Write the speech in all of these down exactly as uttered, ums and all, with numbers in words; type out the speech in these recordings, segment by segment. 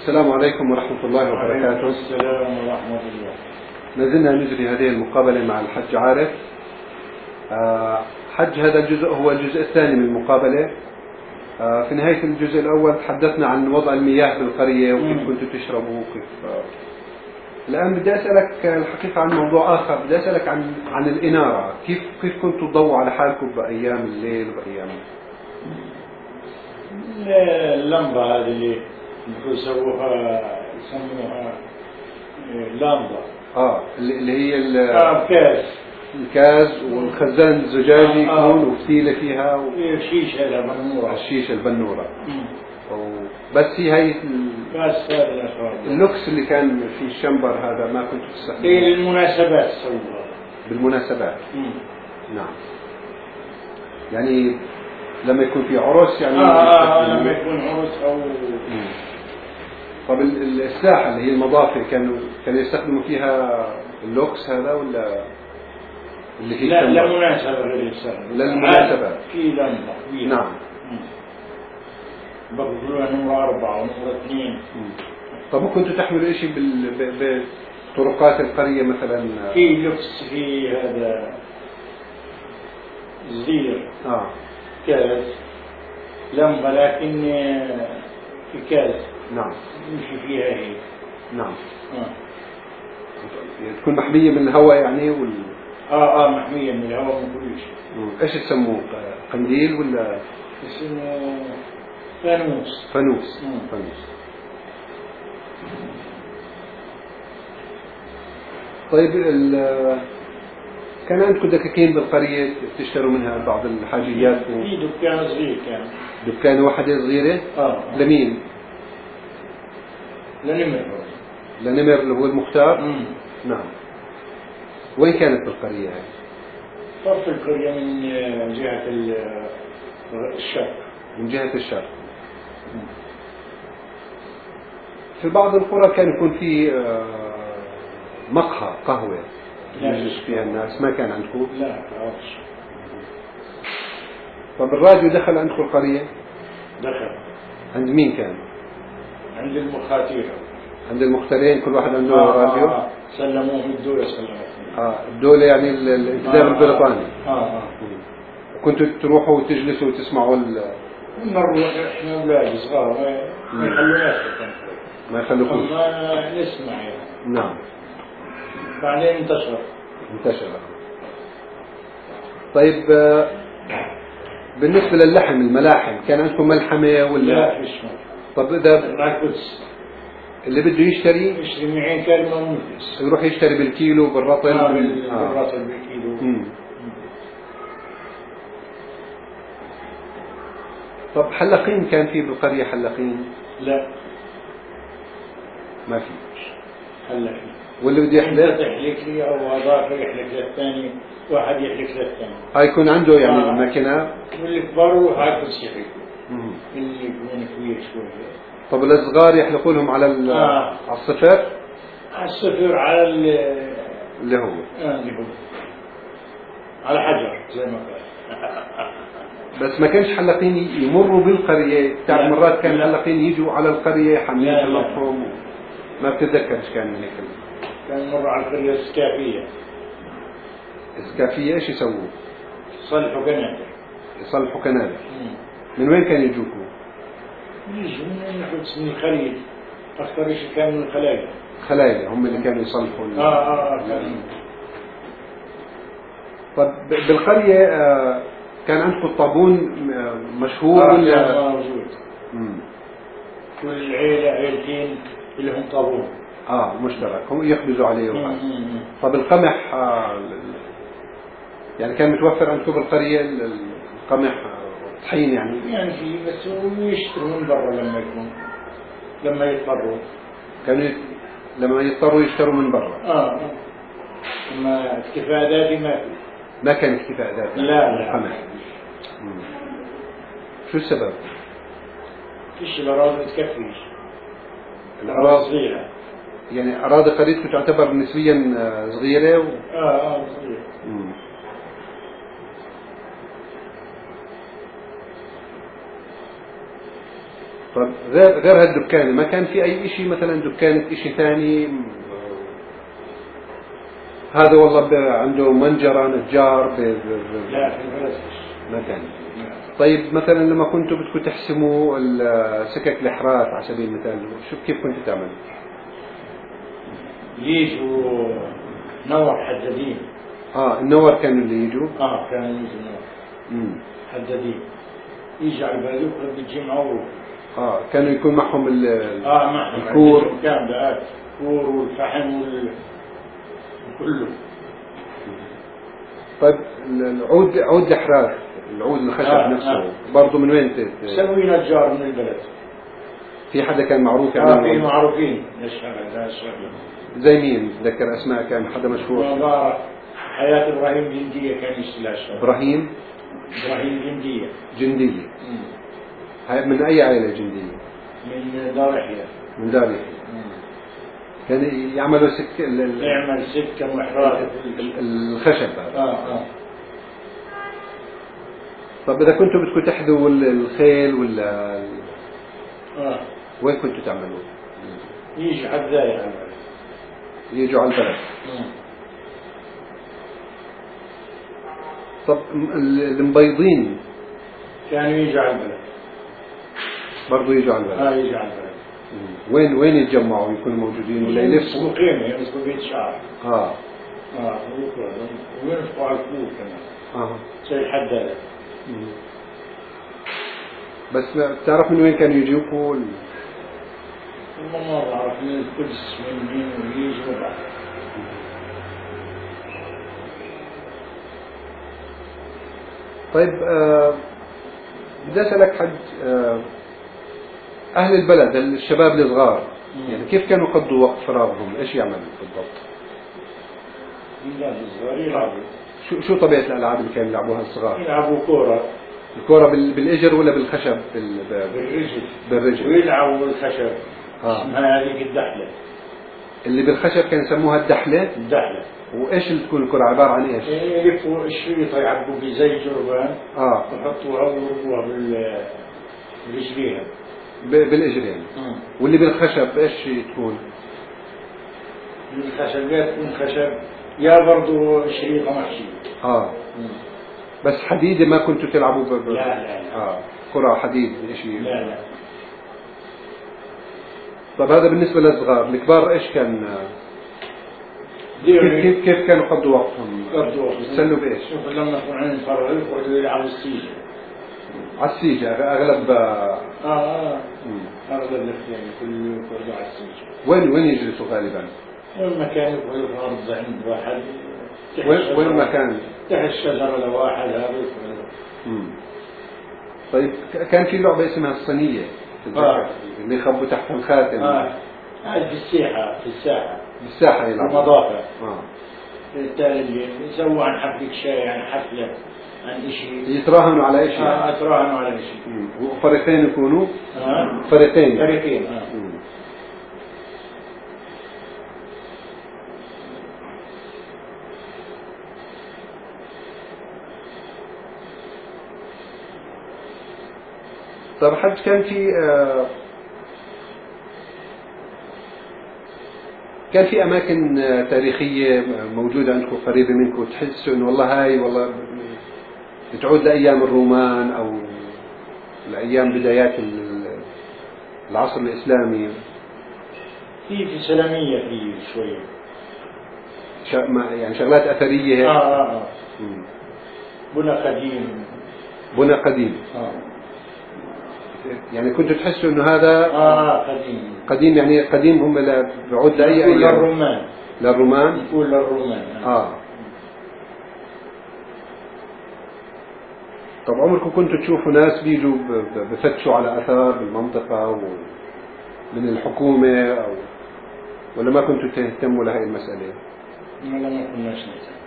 السلام عليكم ورحمة الله وبركاته. وعليكم السلام ورحمة الله. لازلنا نجري هذه المقابلة مع الحج عارف. حج هذا الجزء هو الجزء الثاني من المقابلة. في نهاية الجزء الأول تحدثنا عن وضع المياه بالقرية وكيف كنتوا تشربوا وكيف. الآن بدي أسألك الحقيقة عن موضوع آخر. بدي أسألك عن عن الإنارة. كيف كيف كنتوا تضووا على حالكم بأيام الليل وبأيام اللمبة هذه اللي يسووها يسموها لمبة. اه اللي هي اه كاس الكاز والخزان الزجاجي آه يكون وفتيلة فيها و... الشيشة البنورة الشيشة البنورة. بس هي هي بس هذا اللوكس اللي كان في الشمبر هذا ما كنت تستخدمه في المناسبات سووها بالمناسبات. مم. نعم، يعني لما يكون في عرس يعني آه, آه لما يكون عرس أو مم. طب الساحة اللي هي المضافة كانوا كانوا يستخدموا فيها اللوكس هذا ولا اللي هي لا لا مناسبة غير السنة للمناسبات في لمبة كبيرة. نعم. بقولوا نمرة أربعة ونمرة اثنين. طب كنتوا تحملوا شيء بال بطرقات القرية مثلا؟ في لوكس في هذا صغير اه كاس لمبة لكن في كاس نعم يمشي فيها هي. نعم آه. تكون محمية من الهواء يعني وال... اه اه محمية من الهواء من كل شيء. ايش تسموه؟ قنديل ولا اسمه فانوس؟ فانوس. مم. فانوس. طيب ال... كان عندكم دكاكين بالقرية تشتروا منها بعض الحاجيات؟ في دكان صغير كان. دكان واحدة صغيرة؟ اه لمين؟ لنمر. لنمر اللي هو المختار؟ مم. نعم. وين كانت بالقرية هاي؟ طرف القرية من جهة الشرق. من جهة الشرق. في بعض القرى كان يكون في مقهى قهوة يجلس فيها الناس. ما كان عندكم؟ لا عرفش. طب الراديو دخل عندكم القرية؟ دخل. عند مين كان؟ عند المخاتير. عند المختارين كل واحد عنده آه راديو؟ آه. سلموه الدولة سلموه. اه الدولة يعني الانتداب آه البريطاني. اه اه. كنتوا تروحوا وتجلسوا وتسمعوا ال نروح احنا اولاد صغار ما يخلوناش ما يخلوكوش. ما نسمع يعني. نعم. بعدين انتشر. انتشر. طيب بالنسبة للحم الملاحم كان عندكم ملحمة ولا؟ لا فيش ملحمة. طب إذا راكدس اللي بده يشتري يشتري معين كلمة ونفس يروح يشتري بالكيلو بالرطل؟ آه بالرطل بالكيلو. مم. طب حلاقين كان في بالقرية حلاقين؟ لا ما في. حلاقين. واللي بده يحلق؟ انت تحلق لي او هذاك يحلق للثاني، واحد يحلق للثاني. هاي يكون عنده يعني آه. ماكينة؟ والكبار وهاكس يحلقوا. اللي يكون كبير شوية. طب الصغار يحلقوا لهم على آه. على الصفر؟ على الصفر على اللي هو آه اللي هو على حجر زي ما قال. بس ما كانش حلاقين يمروا بالقرية. تعرف مرات كان حلاقين يجوا على القرية حاملين حلقهم. ما بتتذكرش كان من هيك. كان مر على القرية السكافية. السكافية ايش يسووا؟ يصلحوا قنادر. يصلحوا قنادر. من وين كانوا يجوكوا؟ يجوا من نحوس من الخليل. أكثر شيء كان من الخلايا. خلايا هم اللي كانوا يصلحوا. آه آه كان. طب بالقرية آه كان عندكم الطابون مشهور ولا؟ آه موجود. كل عيلة عيلتين لهم طابون. اه مشترك هم يخبزوا عليه وهذا. طب القمح آه يعني كان متوفر عندكم بالقرية القمح طحين يعني؟ يعني في بس ويشتروا من برا لما يكون لما يضطروا. كانوا لما يضطروا يشتروا من برا. اه اما اكتفاء ذاتي ما في. ما كان اكتفاء ذاتي. لا لا. القمح. شو السبب؟ فيش الأراضي تكفيش. الأراضي صغيرة. يعني أراضي قريتكم تعتبر نسبيا صغيرة و... اه اه صغيرة. مم. طب غير غير هالدكان ما كان في أي إشي مثلا دكانة إشي ثاني؟ هذا والله ب- عنده منجرة نجار ب- ب- ب- لا في البلد ما كان. طيب مثلا لما كنتوا بدكم تحسموا ال- سكك الإحراث على سبيل المثال شو كيف كنتوا تعملوا؟ يجوا نور حدادين. اه النور كانوا اللي يجوا. اه كانوا يجوا نور امم حدادين، يجي على البلد يخرج بيجي معروف. اه كانوا يكون معهم ال- اه معهم الكور. كاملة، الكور والفحم وال كله. طيب العود عود الإحراث العود الخشب آه نفسه آه. برضه من وين ت- سوي نجار من البلد. في حدا كان معروف اه في يعني؟ معروفين يشتغل لا يشتغل. زي مين؟ تذكر اسماء كان حدا مشهور؟ مبارك حياة إبراهيم جندية كان يشتغل الشغل. ابراهيم إبراهيم جندية. جندية. مم. هاي من اي عائلة جندية؟ من دار يحيى. من دار يحيى. كان يعملوا سك ال- ال- يعمل سكة محرات. ال- الخشب هذا. اه اه طب اذا كنتوا بدكم تحذوا ال- الخيل ولا اه وين كنتوا تعملوا؟ يجي حداية على البلد. يجوا على البلد. مم. طب م- ال- المبيضين كانوا يجوا على البلد. برضو يجوا على البلد. اه يجي على البلد. مم. وين وين يتجمعوا يكونوا موجودين ولا يلفوا؟ يمسكوا قيمة، يمسكوا بيت شعر. اه اه وينفقوا على الكور كمان. اه زي الحداية. مم. بس ما بتعرف من وين كانوا يجيبوا ال- والله ما بعرف من القدس من مين ويجي ما بعرف. طيب آه بدي اسالك حج آه اهل البلد الشباب الصغار يعني كيف كانوا يقضوا وقت فراغهم؟ ايش يعملوا بالضبط؟ لا الصغار يلعبوا. شو شو طبيعه الالعاب اللي كانوا يلعبوها الصغار؟ يلعبوا كورة الكرة بال- بالاجر ولا بالخشب؟ بال... ب- بالرجل. بالرجل. ويلعبوا بالخشب. آه. اسمها هذيك الدحلة. اللي بالخشب كان يسموها الدحله. الدحلة. وايش اللي تكون الكرة عباره عن ايش؟ يلفوا الشريطة يعبوا فيه زي جربان اه ويحطوها ويربوها بال برجليها. ب... بالاجرين. واللي بالخشب ايش تكون؟ الخشب يا تكون خشب يا برضو شريطة محشية. اه بس حديدة ما كنتوا تلعبوا ب... ب... لا لا لا. اه كرة حديد شيء. لا لا. طب هذا بالنسبة للصغار. الكبار ايش كان كيف ديروا كيف, كيف كانوا يقضوا وقتهم؟ يقضوا يتسلوا بايش؟ شوف لما يكون عندهم فرغ يقعدوا يلعبوا السيجة. على السيجة اغلب. اه اه مم. اغلب الاختيار كله يقعدوا على السيجة. وين وين يجلسوا غالبا؟ وين ما كان يقعدوا في الارض عند واحد. تحت وين الشجرة- وين ما كان؟ تحت الشجرة لواحد هذا يقعدوا. مم. طيب ك- كان في لعبة اسمها الصينية آه. اللي يخبوا تحت الخاتم. اه هذا في الساحة في الساحة. بالساحة يلعبوا. المضافة. اه التالي يسووا عن حفلة شاي عن حفلة عن اشي. يتراهنوا على ايش اه يعني؟ اتراهنوا على اشي. مم. وفريقين يكونوا اه فريقين يعني. فريقين اه. مم. طب حج كان في آه كان في أماكن آه، تاريخية موجودة عندكم قريبة منكم تحسوا إنه والله هاي والله بتعود لأيام الرومان أو لأيام بدايات ال- العصر الإسلامي؟ في في سلامية في شوية. ش- ما- يعني شغلات أثرية اه هيك. اه اه مم. بنى قديم. بنى قديم. اه يعني كنتوا تحسوا إنه هذا اه قديم. قديم. يعني قديم هم لا- بيعود لأي يقول أيام؟ للرومان. للرومان. يقول للرومان. آه. طب عمركم كنتوا تشوفوا ناس بيجوا ب- ب- بفتشوا على آثار بالمنطقة و- من الحكومة أو ولا ما كنتوا تهتموا لهي المسألة؟ ولا ما كناش نهتم.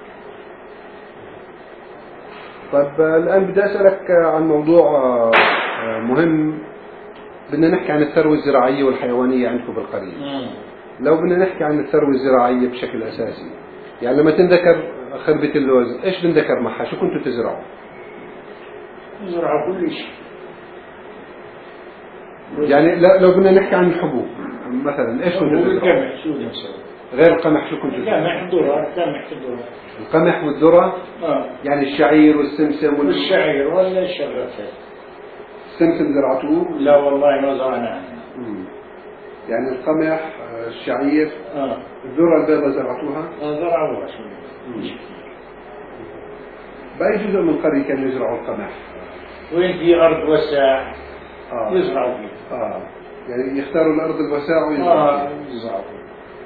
طيب آه، الآن بدي أسألك آه، عن موضوع آه، آه، مهم. بدنا نحكي عن الثروة الزراعية والحيوانية عندكم بالقرية. مم. لو بدنا نحكي عن الثروة الزراعية بشكل أساسي، يعني لما تنذكر خربة اللوز إيش بنذكر معها؟ شو كنتوا تزرعوا؟ يزرعوا كل شيء. يعني لا- لو بدنا نحكي عن الحبوب مثلا ايش كنتوا تزرعوا؟ القمح شو نسوي؟ غير القمح شو كنتوا تزرعوا؟ القمح الذرة القمح الذرة القمح والذرة اه يعني الشعير والسمسم وال- والشعير ولا الشغلات. السمسم زرعتوه؟ لا والله ما زرعنا. مم. يعني القمح آه، الشعير اه الذرة البيضاء زرعتوها؟ زرعوها شوي. مم. بأي جزء من القرية كانوا يزرعوا القمح؟ وين في أرض وسع آه. يزرعوا فيها. آه. يعني يختاروا الأرض الوساع ويزرعوا اه فيها. يزرعوا فيها.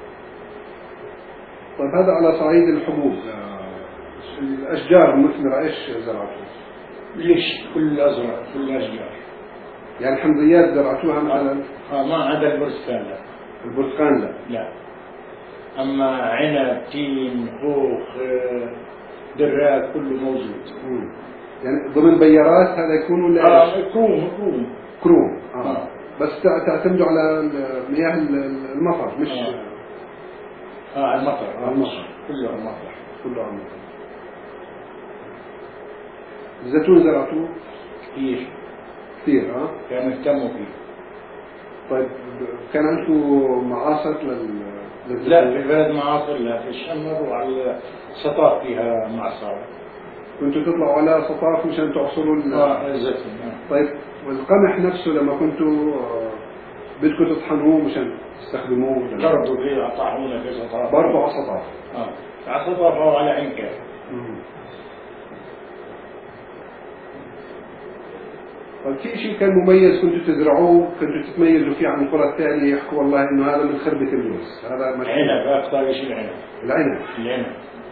طيب هذا على صعيد الحبوب آه، الأشجار المثمرة إيش زرعتوها؟ ليش كل أزرع كل أشجار. يعني الحمضيات زرعتوها مثلا؟ اه ما عدا البرتقال لا. البرتقال لا. لا أما عنب تين خوخ آه، دراك كله موجود. مم. يعني ضمن بيارات هذا يكون ولا إيش؟ اه كروم كروم. كروم آه. آه. بس تع- تعتمدوا على ال- مياه ال- المطر مش آه. اه المطر آه، المطر. كله المطر. كله على المطر. الزيتون زرعتوه؟ كثير كثير اه. كانوا يهتموا فيه. طيب كان عندكم معاصر لل للزيتون؟ لا في البلد معاصر لا في الشام نروح على سطاح فيها معصرة. كنتوا تطلعوا على سطاف مشان تعصروا ال- اه الزيتون آه. طيب والقمح نفسه لما كنتوا آه، بدكم تطحنوه مشان تستخدموه ولا- برضه في طاحونة في سطاح. برضه على سطاف. اه على سطاح أو على عنكة. مم. طيب في شيء كان مميز كنتوا تزرعوه كنتوا تتميزوا فيه عن القرى الثانية يحكوا والله انه هذا من خربة اللوز هذا مشهور. عنب أكثر شيء العنب. العنب. العنب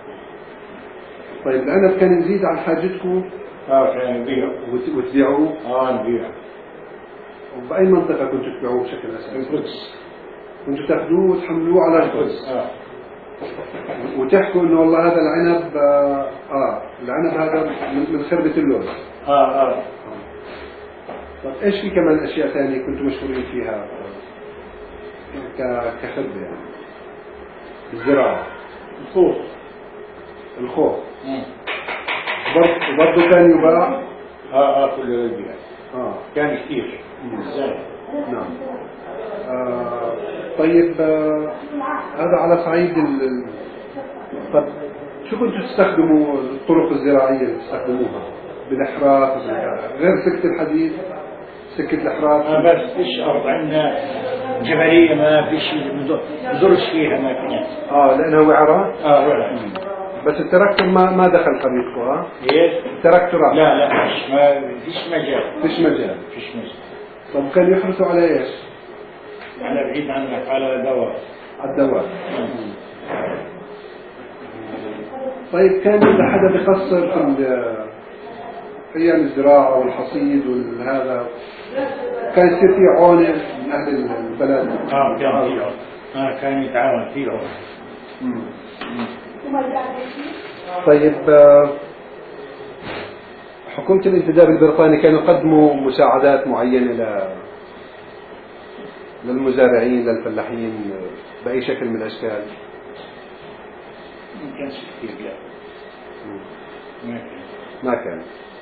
طيب العنب كان يزيد عن حاجتكم اه كان يبيع. وت- وتبيعوه؟ اه نبيع. وبأي منطقة كنتوا تبيعوه بشكل أساسي؟ القدس. كنتوا تاخذوه وتحملوه على القدس اه وتحكوا انه والله هذا العنب اه, آه العنب هذا من من خربة اللوز. اه اه طيب ايش في كمان اشياء ثانية كنتوا مشهورين فيها ك- كخربة يعني؟ الزراعة. الخوخ. الخوخ. مم. وبرضه وبرضه كان يباع. اه اه كله يبيع. اه كان كثير. زين. نعم. آه طيب آه هذا على صعيد ال ال- طب شو كنتوا تستخدموا الطرق الزراعية اللي تستخدموها بالإحراث وبال- غير سكة الحديد سكة الإحراث؟ آه بس فيش أرض عندنا جبلية ما فيش بدرش فيها ما فينا. اه لأنها وعرة. اه ولا. بس التراكتور ما ما دخل قريتكم ها؟ ايش؟ التراكتورات لا لا فيش ما فيش مجال. فيش مجال. فيش مجال. طب كانوا يحرثوا على ايش؟ أنا بعيد عنك على دواء. على الدواب. طيب كان إذا حدا بيقصر في ال- أيام الزراعة والحصيد وهذا كان يصير في عونة من أهل البلد. اه كان فيه. اه كان يتعاون فيه. مم. طيب آه، حكومة الانتداب البريطاني كانوا يقدموا مساعدات معينة ل للمزارعين للفلاحين بأي شكل من الأشكال؟ ما كانش كثير لا. ما كان. ما كان.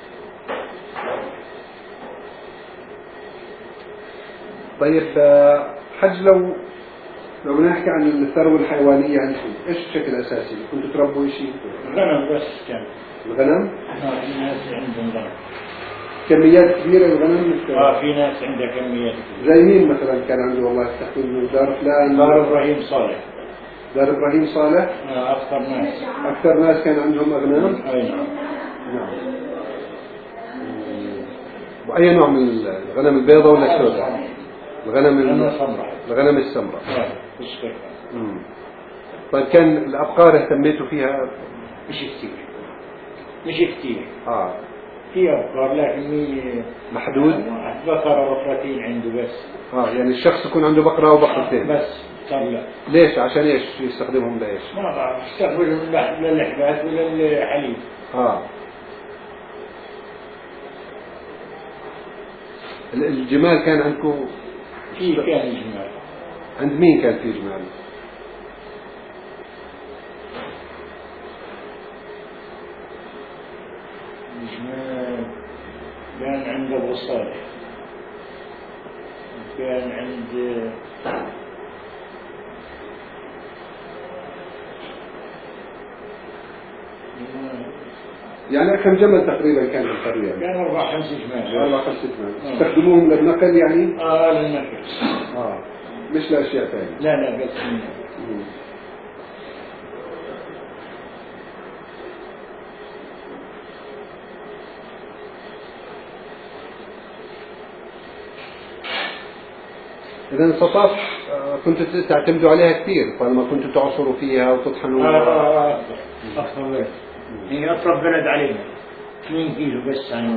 طيب آه، حج لو لو نحكي عن الثروة الحيوانية عندكم ايش الشكل الأساسي؟ كنتوا تربوا شيء؟ غنم بس كان. الغنم؟ اه في ناس عندهم غنم. كميات كبيرة الغنم؟ اه في ناس عندها كميات كبيرة. زي مين مثلا كان عنده والله تحكوا انه دار فلان؟ دار إبراهيم صالح. دار ابراهيم صالح؟ آه أكثر ناس. أكثر ناس كان عندهم أغنام؟ أي نعم. نعم. وأي نوع من الغنم البيضاء ولا السوداء؟ الغنم غنم ال- سمراء. الغنم السمراء. اه مش كيف. مم. طيب كان الأبقار اهتميتوا فيها؟ مش كثير. مش كثير. آه في أبقار لكن هي محدود؟ بقرة بقرتين عنده بس. آه يعني الشخص يكون عنده بقرة أو بقرتين؟ بس صار لا. ليش؟ عشان إيش يستخدمهم لإيش؟ ما بعرف استخدمهم للحبات ولا للحليب. آه ال- الجمال كان عندكم؟ في كان جمال. عند مين كان في جمال؟ جمال كان عند أبو صالح. كان عند يعني كم جمل تقريبا كان في القرية؟ كان أربع خمس جمال. أربع خمس جمال. تستخدموهم للنقل يعني؟ آه للنقل. آه مش لأشياء ثانية. لا لا بس. إذا الفطاط كنتوا تعتمدوا عليها كثير طالما كنتوا تعصروا فيها وتطحنوا. آه آه آه أكثر بلد. هي أقرب بلد علينا. اثنين كيلو بس عنه.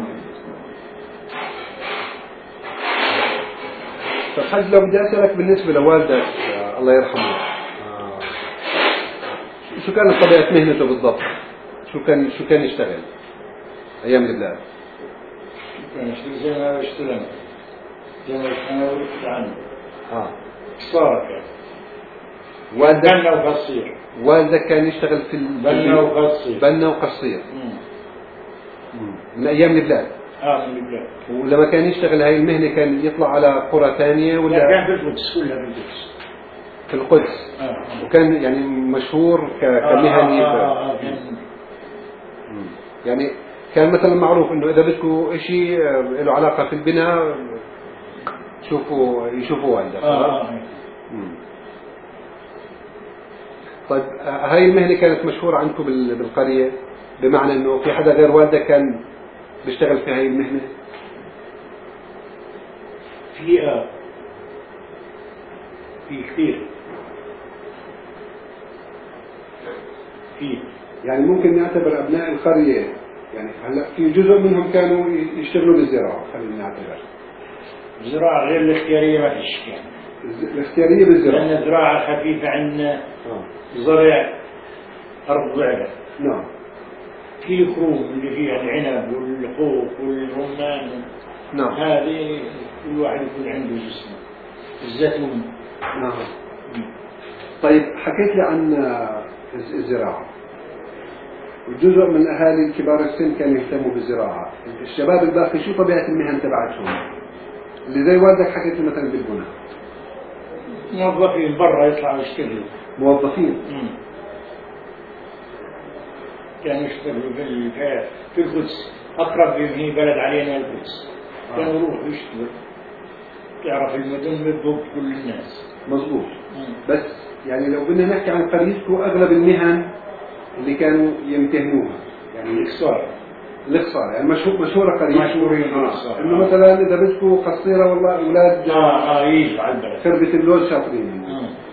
فحج لو بدي أسألك بالنسبة لوالدك الله يرحمه آه. شو كانت طبيعة مهنته بالضبط؟ شو كان شو كان يشتغل أيام البلاد؟ كان يشتغل زي ما بشتغل. زي ما أنا ورثت عنه. آه. صار يعني. والدك بنا وقصير. والدك كان يشتغل في بنا وقصير. بنا وقصير. من أيام البلاد. آه من البلاد. ولما كان يشتغل هاي المهنة كان يطلع على قرى ثانية ولا؟ كان في القدس كلها في القدس. في القدس. آه. وكان يعني مشهور كمهني. آه آه آه كان. يعني كان مثلا معروف إنه إذا بدكم شيء له علاقة في البناء شوفوا يشوفوا والدك. آه آه. طيب هاي المهنة كانت مشهورة عندكم بالقرية بمعنى إنه في حدا غير والدك كان بيشتغل في هاي المهنة؟ في آه في كثير. في يعني ممكن نعتبر أبناء القرية يعني هلا في جزء منهم كانوا يشتغلوا بالزراعة خلينا نعتبر. الزراعة غير الاختيارية ما فيش كان. الاختيارية بالزراعة. لأن الزراعة خفيفة عنا. آه. زرع أرض ضعفة. نعم. في كروم اللي فيها العنب والخوخ والرمان. نعم. هذه كل واحد يكون عنده جسمه. الزيتون. نعم. طيب حكيت لي عن الزراعة. وجزء من أهالي كبار السن كانوا يهتموا بالزراعة. الشباب الباقي شو طبيعة المهن تبعتهم؟ اللي زي والدك حكيت لي مثلا بالبناء. موظفين برا يطلعوا يشتغلوا. موظفين. مم. كانوا يشتغلوا في في القدس. أقرب هي بلد علينا القدس. آه. كانوا يروحوا يشتغلوا. تعرف المدن بتضب كل الناس. مظبوط. بس يعني لو بدنا نحكي عن قريتكم أغلب المهن اللي كانوا يمتهنوها يعني الإكسار. الإكسار يعني مشهور مشهورة قرية. مشهورين بالإكسار. إنه مثلا إذا بدكم قصيرة والله أولاد. آه آه يجوا على البلد. خربة اللوز شاطرين.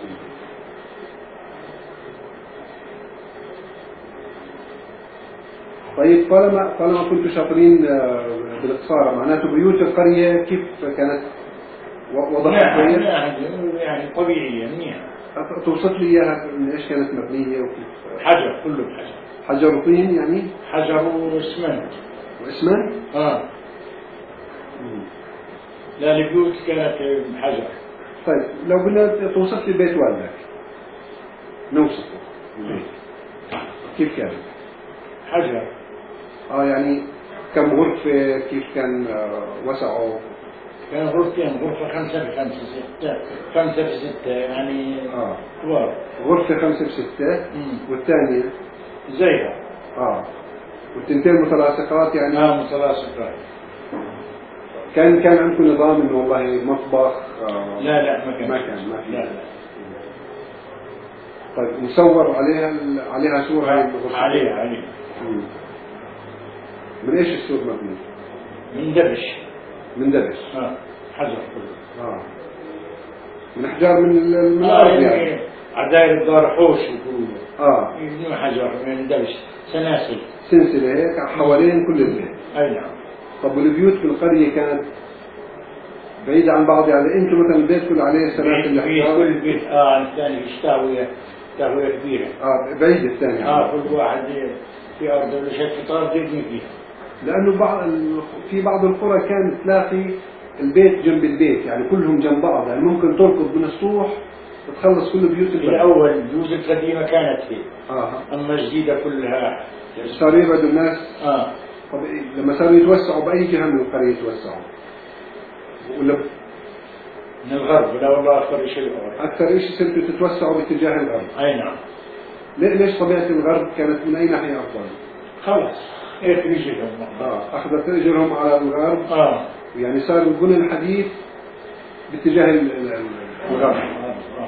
طيب طالما طالما كنتوا شاطرين بالإكسار معناته بيوت القرية كيف كانت وضعها كويس؟ يعني طبيعية منيحة. توصف لي إياها من إيش كانت مبنية وكيف؟ حجر كله بحجر. حجر وطين يعني؟ حجر واسمنت. واسمنت؟ آه. مم. لا البيوت كانت حجر. طيب لو قلنا توصف لي بيت والدك نوصفه البيت كيف كان؟ حجر. اه يعني كم غرفة كيف كان وسعه؟ كان غرفتين غرفة خمسة بخمسة ستة خمسة بستة يعني اه كبار. غرفة خمسة بستة والثانية زيها. اه والتنتين متلاصقات يعني. اه متلاصقات. كان كان عندكم نظام انه والله مطبخ؟ آه لا لا ما كان ما كان ما في. لا لا. طيب مصور عليها عليها سور هاي الغرفة؟ عليها عليها. مم. من ايش السور مبني؟ من دبش. من دبش. اه حجر كله. اه من احجار من من آه الارض يعني. عداير الدار حوش يقولوا. اه يبنوا حجر من دبش سلاسل. سلسلة هيك حوالين كل البيت. اي نعم. طب والبيوت في القرية كانت بعيدة عن بعض يعني انتم مثلا البيت كله عليه سلاسل الاحجار؟ كل بيت اه عن الثاني في تهوية تهوية كبيرة. اه بعيد الثاني. اه كل واحد في ارض ولا شيء فطار يبني فيها. لانه بعض في بعض القرى كانت تلاقي البيت جنب البيت يعني كلهم جنب بعض يعني ممكن تركض من السطوح تخلص كل بيوت البلد. الأول البيوت القديمة كانت فيه. آه. أما الجديدة كلها صار يبعدوا الناس. آه. طب لما صاروا يتوسعوا بأي جهة من القرية يتوسعوا؟ ولا من الغرب. لا والله أكثر شيء الغرب. أكثر شيء صرتوا تتوسعوا باتجاه الغرب. أي نعم. ليش طبيعة الغرب كانت من أي ناحية أفضل؟ خلاص إيه رجلهم. آه أخذت رجلهم على الغرب. آه. يعني صار البنى الحديث باتجاه الغرب. آه. آه.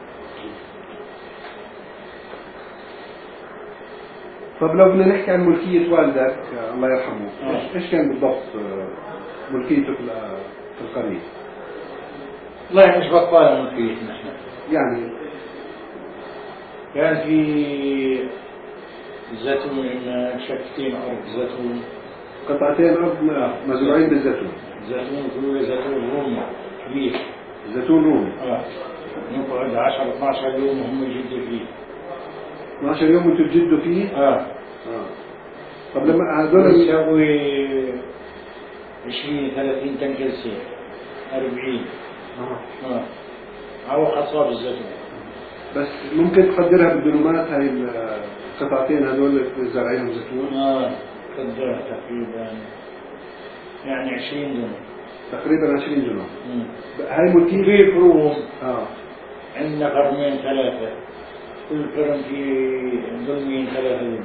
طب لو بدنا نحكي عن ملكية والدك الله يرحمه، آه. إيش كان بالضبط ملكيته في القرية؟ والله مش بطالة ملكيتنا إحنا. يعني كان في زيتون، شكتين أرض زيتون، قطعتين أرض مزروعين بالزيتون. زيتون كله زيتون رومي كبير. زيتون رومي. آه. نقعد عشرة اثنا عشر يوم هم يجدوا فيه. اثنا عشر يوم انتم تجدوا فيه؟ اه. اه. طب لما هذول يسوي عشرين ثلاثين طن كلسيم أربعين. اه. اه. أو خصاب الزيتون. بس ممكن تقدرها بالدنومات هاي القطعتين هذول زارعينهم زيتون؟ اه. قدرها تقريبا يعني عشرين دنم. تقريبا عشرين دنم. هاي ملكية في فروم. اه. عندنا قرمين ثلاثة، كل قرم في دلمين ثلاثة دنم.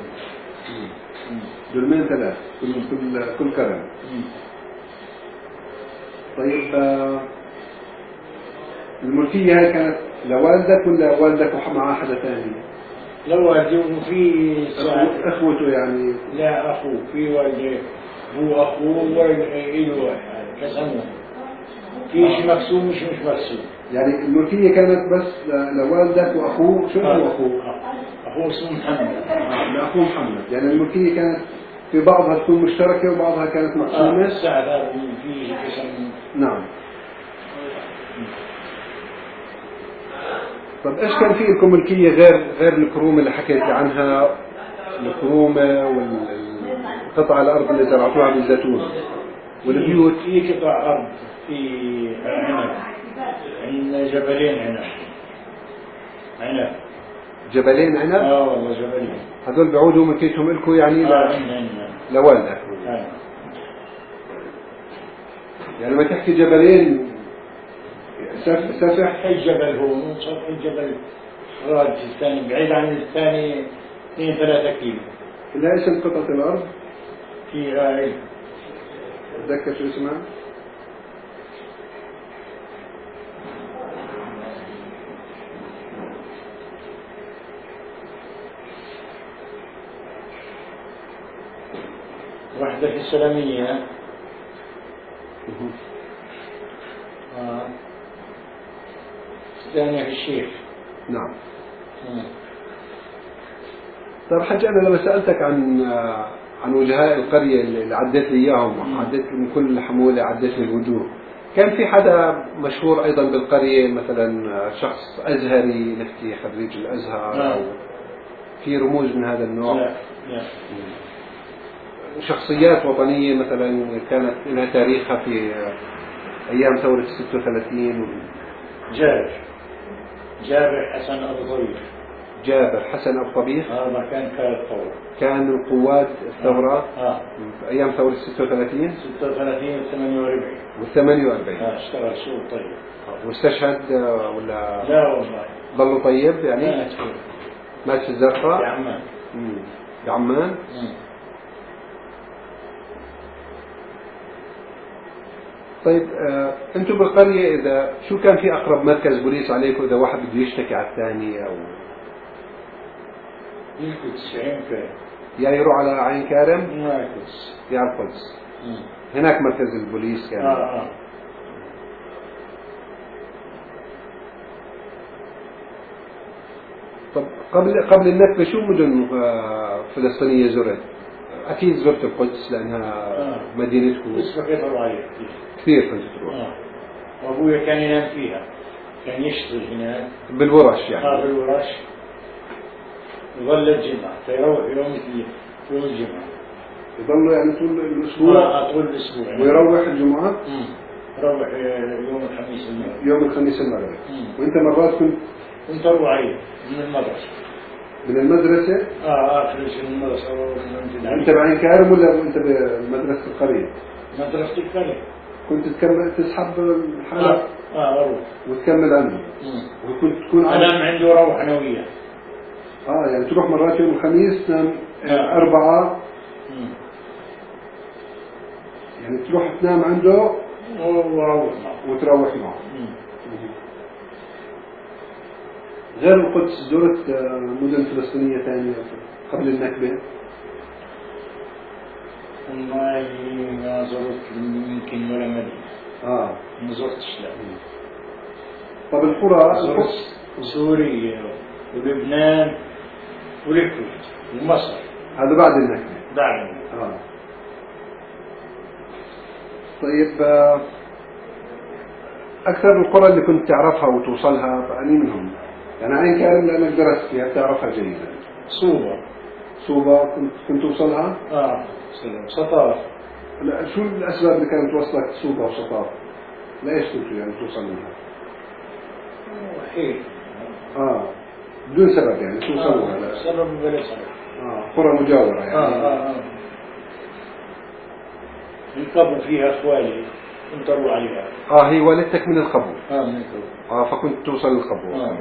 دلمين ثلاثة كل كل كل كرم. طيب آه الملكية هاي كانت لوالدك ولا والدك ومع حدا ثاني؟ لوالدي وفي اخوته يعني. لا اخوه في والدي، هو اخوه وإله كسمه في شيء مقسوم مش مش مقسوم. يعني الملكية كانت بس لوالدك واخوه. شو اسمه اخوه؟ اخوه اسمه محمد. لاخوه محمد. يعني الملكية كانت في بعضها تكون مشتركة وبعضها كانت مقسومة. الساعة في قسم. نعم. طب ايش كان في لكم ملكية غير غير الكرومة اللي حكيت عنها، الكرومة والقطع الأرض اللي زرعتوها بالزيتون والبيوت؟ في قطع أرض في عنب، عندنا جبلين عنب. عنب. جبلين عنب؟ اه والله جبلين. هذول بيعودوا ملكيتهم لكم يعني؟ اه لوالدك. آه. يعني ما تحكي جبلين سفح. أي جبل هو من سطح الجبل راجع الثاني بعيد عن الثاني اثنين ثلاثة كيلو. لا اسم قطعة الأرض؟ في هاي تذكر شو اسمها؟ واحدة في السلامية. آه. الثانية في الشيخ. نعم. مم. طيب حاج أنا لما سألتك عن عن وجهاء القرية اللي عديت لي إياهم، عديت من كل حمولة، عديت لي الوجوه، كان في حدا مشهور أيضا بالقرية مثلا شخص أزهري نحكي خريج الأزهر لا. أو في رموز من هذا النوع؟ لا. لا. شخصيات وطنية مثلا كانت لها تاريخها في أيام ثورة ستة وثلاثين؟ جابر جابر حسن أبو طريق. جابر حسن أبو طبيخ هذا كان كان الثورة، كان من قوات الثورة آه. في أيام ثورة ستة وثلاثين ستة وثلاثين ثمانية وأربعين والثمانية وأربعين. آه. اشتغل سوق طيب. واستشهد ولا؟ لا والله. ضلوا طيب يعني؟ مات مات في الزرقاء؟ في عمان. مم. في عمان؟ مم. طيب آه، انتم بالقرية إذا شو كان في أقرب مركز بوليس عليكم إذا واحد بده يشتكي على الثاني أو؟ القدس عين كارم. يا يروح على عين كارم؟ ما القدس. يا القدس. مم. هناك مركز البوليس كان. آه آه. طب قبل قبل النكبة شو مدن آه، فلسطينية زرت؟ أكيد زرت القدس لأنها آه. مدينتكم. بس بقيت أروح عليه كثير. كثير كنت تروح. آه. وأبويا كان ينام فيها، كان يشتغل هناك. بالورش يعني؟ آه بالورش. يظل الجمعة فيروح يوم الاثنين يوم الجمعة. يضلوا يعني طول الأسبوع؟ آه طول الأسبوع. ويروح الجمعة؟ امم يروح يوم الخميس المغرب. يوم الخميس المغرب. وأنت مرات كنت؟ كنت أروح عليه من المدرسة. من المدرسة؟ آه آخر شيء من المدرسة. من أنت بعين كارم ولا أنت بمدرسة القرية؟ مدرسة القرية. كنت تكمل تسحب الحالة؟ آه. اه اروح وتكمل عنده. وكنت تكون انام عنده واروح انا وياه. اه يعني تروح مرات يوم الخميس تنام آه. أربعة. مم. يعني تروح تنام عنده واروح معه وتروح معه. مم. غير القدس زرت آه، مدن فلسطينية ثانية قبل النكبة؟ والله ما زرت يمكن ولا مدينة. اه ما زرتش لا. طب القرى زرت سوريا ولبنان والكويت ومصر. هذا بعد النكبة. بعد. اه طيب آه، أكثر القرى اللي كنت تعرفها وتوصلها فأني منهم؟ يعني عين كان لأنك درست فيها بتعرفها جيدا. صوبة. صوبة كنت كنت توصلها؟ اه سطار. لا شو الأسباب اللي كانت توصلك صوبة وسطار؟ ليش كنت يعني توصل منها؟ حيل. اه بدون سبب يعني توصلها؟ آه. لا سبب بلا سبب. اه قرى مجاورة يعني. اه اه اه القبر فيها اخوالي كنت اروح عليها. اه هي والدتك من القبو. اه من القبر. اه فكنت توصل للقبو. آه.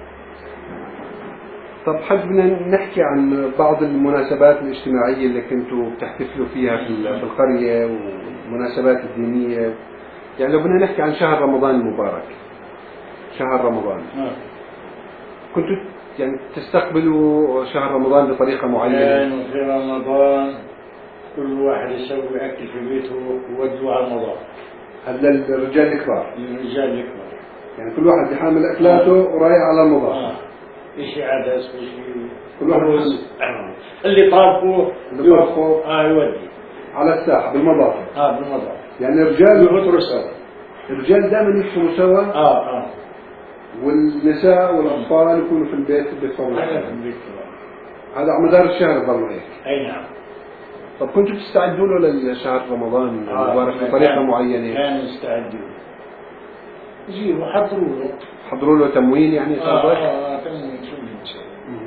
طب حد بدنا نحكي عن بعض المناسبات الاجتماعية اللي كنتوا بتحتفلوا فيها في في القرية والمناسبات الدينية. يعني لو بدنا نحكي عن شهر رمضان المبارك، شهر رمضان آه. كنتوا يعني تستقبلوا شهر رمضان بطريقة معينة؟ كان في رمضان كل واحد يسوي اكل في بيته ويودوه على المضاف. هذا للرجال الكبار. للرجال الكبار. يعني كل واحد يحمل أكلاته ورايح على المضاف. آه. إشي عدس وإشي كل واحد رز. آه. اللي طابخه اللي طابخه اه يودي على الساحة بالمضاف. اه بالمضاف. يعني الرجال يفطروا سوا. الرجال دائما يفطروا سوا. اه اه والنساء والأطفال يكونوا في البيت بيفطروا. أنا في البيت. هذا على مدار الشهر ظلوا هيك. أي نعم. طب كنتوا تستعدوا له للشهر رمضان المبارك آه. بطريقة معينة؟ كانوا يستعدوا يجيبوا حضروا له. حضروا له تموين يعني آه, صار آه, آه تموين شو بنسوي.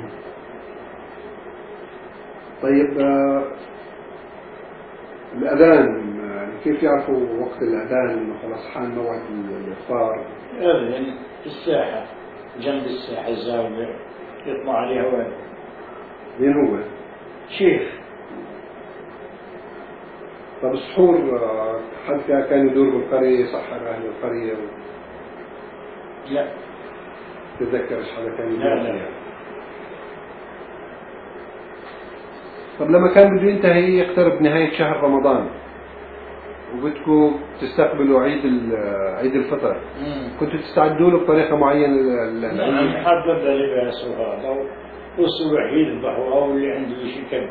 طيب آه الأذان آه كيف يعرفوا وقت الأذان إنه خلاص حان موعد الإفطار؟ أذن في الساحة جنب الساحة الزاوية يطلع عليها وين؟ مين هو؟ شيخ. طب السحور آه حد كان يدور بالقرية يسحر أهل القرية و... لا تتذكر ايش حدا كان يدور لا لا. فيها؟ طب لما كان بده ينتهي يقترب نهاية شهر رمضان وبدكم تستقبلوا عيد عيد الفطر، كنتوا تستعدوا له بطريقة معينة للعيد؟ نعم نحضر لباس وهذا والصبح يذبحوا أو اللي عنده شيء كذب.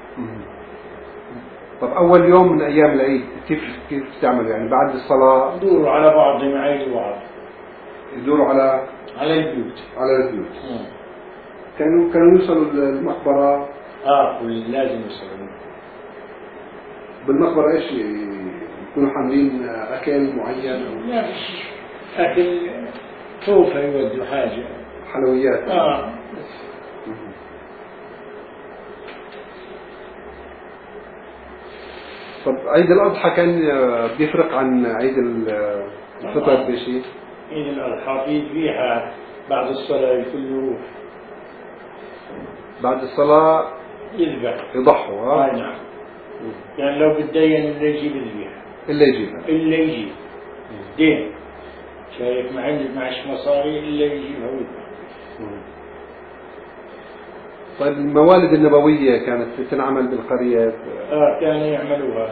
طب أول يوم من أيام العيد كيف كيف تعملوا يعني بعد الصلاة؟ يدوروا على بعض مع عيد بعض. يدوروا على على البيوت. على البيوت. كانوا كانوا يوصلوا للمقبرة. اه لازم يوصلوا. بالمقبرة ايش يكونوا حاملين أكل معين؟ لا أكل توفى يودوا حاجة. حلويات. اه طب عيد الأضحى كان بيفرق عن عيد الفطر بشيء؟ عيد الأضحى في ذبيحة بعد الصلاة الكل يروح. بعد الصلاة يذبح يضحوا. ها؟ آه نعم. يعني لو بتدين اللي يجيب الذبيحة. اللي يجيبها. اللي يجيب. دين. شايف ما عندك معش مصاري اللي يجيبها ويذبح. طيب الموالد النبوية كانت تنعمل بالقرية؟ اه كانوا يعملوها.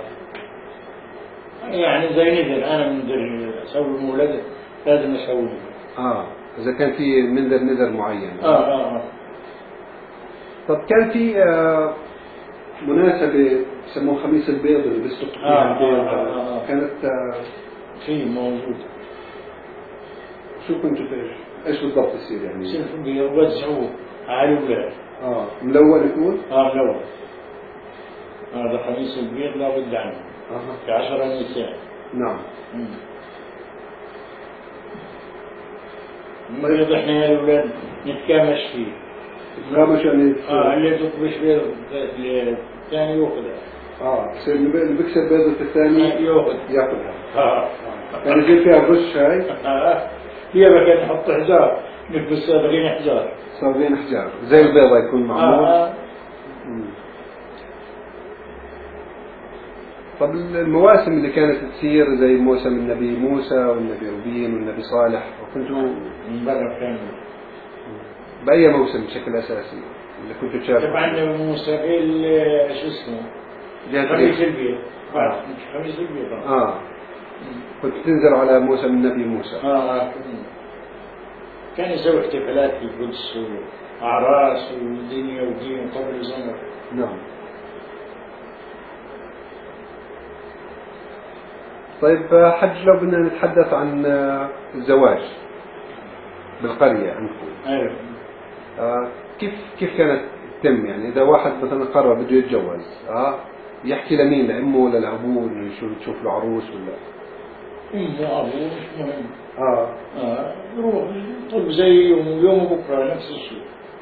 يعني زي نذر أنا منذر أسوي مولد لازم أسوي. اه إذا كان في منذر نذر معين. آه آه آه. طب كان في آه مناسبة يسموها خميس البيض اللي بيسلق فيها آه البيض. آه آه آه. كانت آه في موجود. شو كنتوا ايش؟ ايش بالضبط يصير يعني؟ سلف بيوزعوه على الأولاد. اه ملون يكون؟ اه ملون. هذا خميس البيض لا بد عنه. آه. في عشرة نساء. نعم. البيض احنا يا الأولاد نتكامش فيه. نتكامش يعني؟ اه اللي تطبش بيض الثاني يأخذها. اه بصير اللي بيكسب بيضة الثاني يأخذ يأخذها. اه كان يجيب فيها الرش هاي. فيها كان نحط حجار، نكبس بغينا حجار. صابين حجار زي البيضة يكون معمول. آه. طب المواسم اللي كانت تصير زي موسم النبي موسى والنبي روبين والنبي صالح وكنتوا من برا كان بأي موسم بشكل أساسي اللي كنتوا تشاركوا؟ طبعا موسى بال شو اسمه؟ جهة خميس البيض. خميس البيض. اه كنت تنزل على موسم النبي موسى. اه كان يسوي احتفالات في القدس وأعراس ودنيا ودين قبل زمر. نعم. طيب حج لو بدنا نتحدث عن الزواج بالقرية عندكم. ايوه. آه كيف كيف كانت تتم يعني إذا واحد مثلا قرر بده يتجوز اه يحكي لمين؟ لأمه ولا لأبوه إنه يشوف تشوف له عروس ولا؟ أمه أبوه مش مهم. اه اه يروح طلب زي يوم ويوم وبكرة نفس الشيء.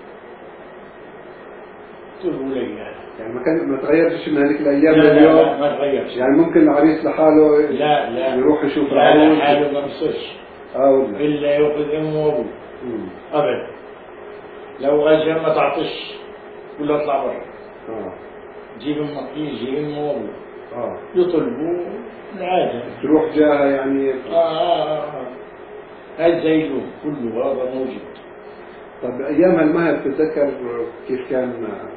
طلبوا لي يعني ما كان ما تغيرش من هذيك الأيام لا لليوم؟ لا لا ما تغيرش. يعني ممكن العريس لحاله لا لا يروح يشوف لا العروس؟ لا حاله ما بصيرش. اه ولا؟ إلا يأخذ أمه وأبوه. أبدا. لو أجى ما تعطش ولا اطلع برا. اه جيب امك جيب امه وابوه. اه يطلبوا العادة. تروح جاها يعني. اه اه اه هاي زي اليوم كله هذا موجود. طب ايامها المهر تتذكر كيف كان؟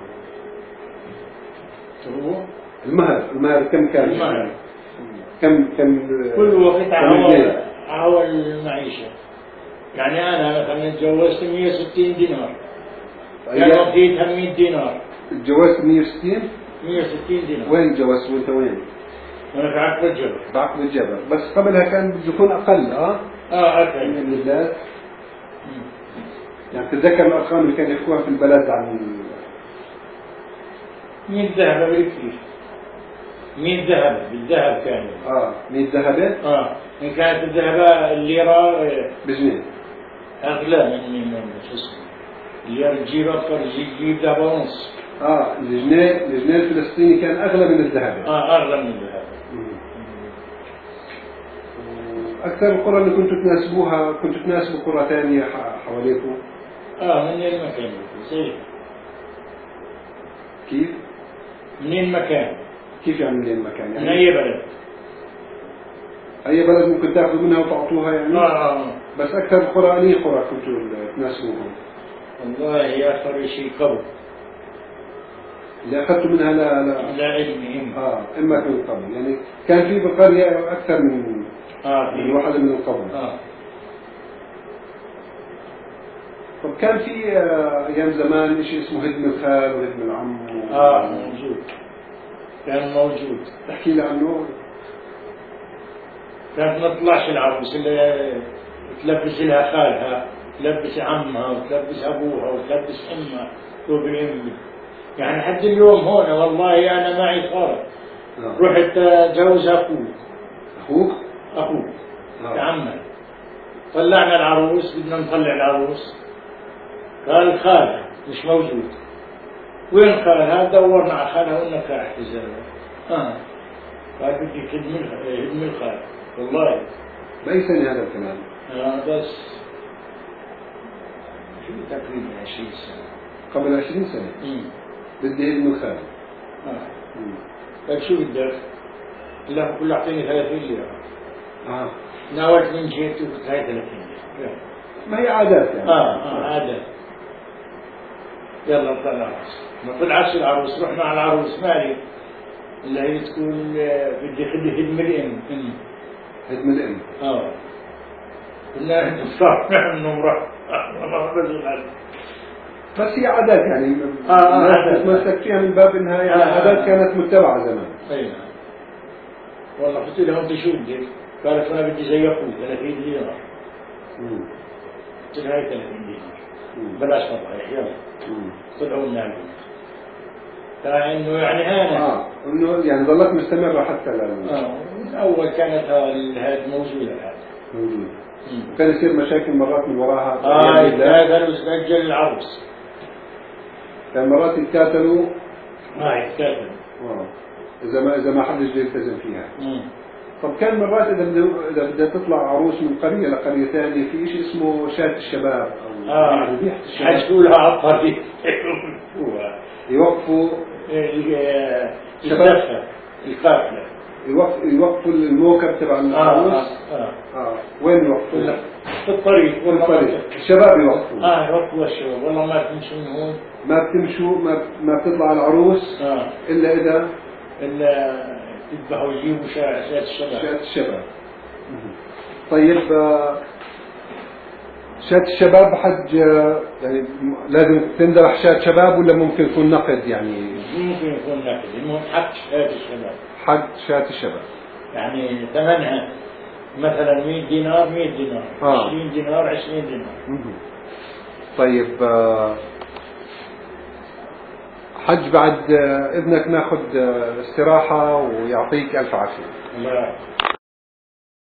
تروح المهر المهر كم كان؟ المهر كم كم كل وقت عوال عوال المعيشة. يعني أنا مثلا تجوزت مية وستين دينار. كان وقتها مية دينار. تجوزت مية وستين؟ مية وستين دينار. وين تجوزت وانت وين؟ أنا في عقب الجبل. في عقب الجبل، بس قبلها كان بده يكون أقل اه؟ اه أكثر. من البلاد. يعني تتذكر الأرقام اللي كانوا يحكوها في البلد عن مية ذهب بالكثير. مية ذهب بالذهب كان. اه مية ذهبة؟ اه إن كانت الذهبة الليرة بجنيه. أغلى من من شو اسمه. الليرة تجيب أكثر تجيب ذهب ونص. اه الجنيه الجنيه الفلسطيني كان أغلى من الذهب. اه أغلى من الذهب. أكثر القرى اللي كنتوا تناسبوها كنتوا تناسبوا قرى ثانية حواليكم؟ اه من المكان زي كيف؟ من المكان. كيف يعني من المكان؟ يعني من أي بلد؟ أي بلد ممكن تأخذوا منها وتعطوها يعني؟ آه آه. بس أكثر القرى أي قرى كنتوا تناسبوهم؟ والله آخر شيء قبل. اللي أخذتوا منها لا لا لا علمي آه إما من قبل، يعني كان في بالقرية أكثر من آه من واحد من القبل. آه. طب كان في أيام زمان شيء اسمه هدم الخال وهدم العم و... آه موجود. كان موجود. تحكي لي عنه؟ كانت ما تطلعش العروس اللي تلبس لها خالها، تلبس عمها وتلبس أبوها وتلبس أمها ثوب الأم. يعني حتى اليوم هون والله أنا معي صار رحت جوز أخوك. أخوك؟ أخوك تعمل. طلعنا العروس بدنا نطلع العروس. قال خالها مش موجود. وين خالها؟ دورنا على خالها وإنك احتزالها. آه قال بدي هدم الخال. والله بأي سنة هذا الكلام؟ آه بس شو تقريبا عشرين سنة. قبل عشرين سنة؟ امم بدي هدم الخال. آه طيب شو بدك؟ لا كل أعطيني ثلاثين ليرة. آه ناولت من جهتي وقلت هاي ثلاثين ليرة. ما هي عادات يعني. آه آه عادات. يلا طلع العروس. ما طلعش العروس رحنا على العروس مالي اللي هي تكون بدي خدي هدم الأم. هدم الأم. آه قلنا صار نحن نمرح. بس هي عادات يعني آه آه عادات تتمسك فيها من باب انها يعني آه عادات آه كانت متبعة زمان. اي نعم. والله قلت لها انت شو بدك؟ قالت انا بدي زي اخوك ثلاثين دينار. قلت لها هاي ثلاثين دينار. بلاش فضايح يلا. طلعوا لنا البنت. فانه يعني انا اه انه يعني ظلت مستمرة حتى الان. اه من اول كانت هذه موجودة هذه. موجودة. وكان يصير مشاكل مرات من وراها. اه يتكاتلوا وسجل العروس. كان مرات يتكاتلوا. اه يتكاتلوا. اه إذا ما إذا ما حدش يلتزم فيها. امم طب كان مرات إذا بده إذا بدها تطلع عروس من قرية لقرية ثانية في شيء اسمه شاة الشباب أو اه ذبيحة الشباب. حيقولها على الطريق يوقفوا الزفة القافلة يوقف يوقفوا الموكب تبع العروس. آه. آه. آه. وين يوقفوا؟ في الطريق في الطريق. الشباب يوقفوا. اه يوقفوا الشباب. والله ما تمشوا من هون. ما بتمشوا ما ما بتطلع العروس آه. إلا إذا إلا يذبحوا يجيبوا شاة الشباب. شاة الشباب. طيب شاة الشباب حج يعني لازم تنذبح شاة شباب ولا ممكن يكون نقد يعني؟ ممكن يكون نقد. المهم حق شاة الشباب. حق شاة الشباب. يعني ثمنها مثلا مئة دينار مئة دينار. آه. عشرين دينار عشرين دينار. طيب حج بعد إذنك ناخذ استراحة ويعطيك ألف عافية. الله